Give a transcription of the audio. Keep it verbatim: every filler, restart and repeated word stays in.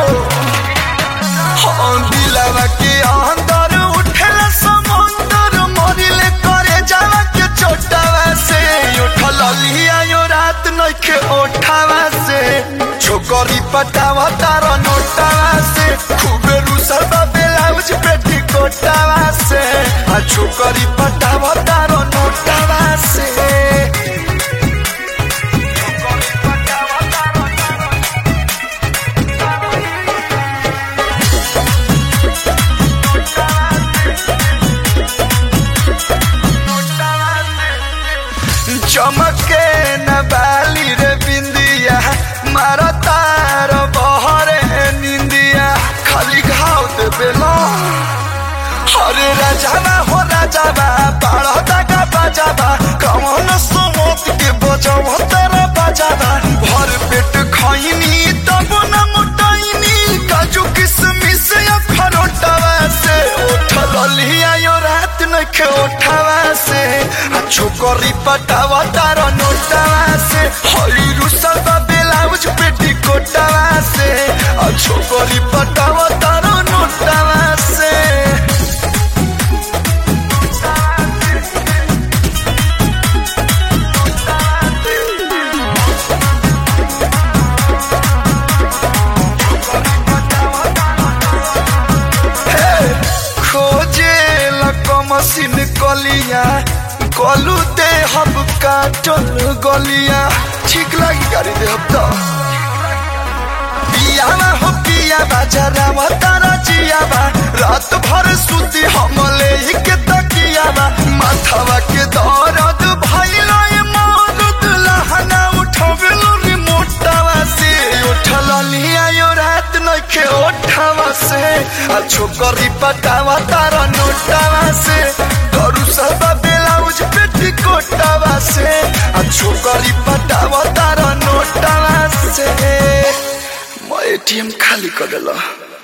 हाँ दिलावा के अंदर उठेला समुंदर मरिले करे जावा के चोटावा से उठल लिया यो रात नइखे ओठावा से छोकरी पटावा तार नोटावा से खूबे रुसल ब्लाउज पेटी कोटावा से आ छोकरी पटावा तार नोटावा से चमके न बाली रे बिंदिया मारा तार बहरे निंदिया खाली घाव दे बेलो अरे राजावा हो राजावा बाड़ा दागा बाजावा कौन सोमोत के बजावा तेरा बाजावा भर पेट खैनी तब न मोटाइनी काजू किसमिस या खरोटावा से उठल लिया यो रात नइखे ओठावा से आ छोकरी पटावा तार नोटावा से हई रुसल ब्लाउज पेटी कोटावा से आ छोकरी पटावा तार नोटावा से मशीन कलिया कलू दे हम काटल गलिया ठीक लगी गाड़ी दे हम तो पियावा हो पियावा जरावा तारा जियावा रात भर सुती हमले ही के तकियावा माथावा के दर्द भइलो ए मरद लहना उठवेलो रिमोटवा से उठल लिया यो रात नइखे ओठावा से आ छोकरी पटावा तारा नोटावा से करू सब ब्लाउज पेटी कोटावा से आ छोकरी पटावा तारा नोटावा से मैं एटीएम खाली कर देला।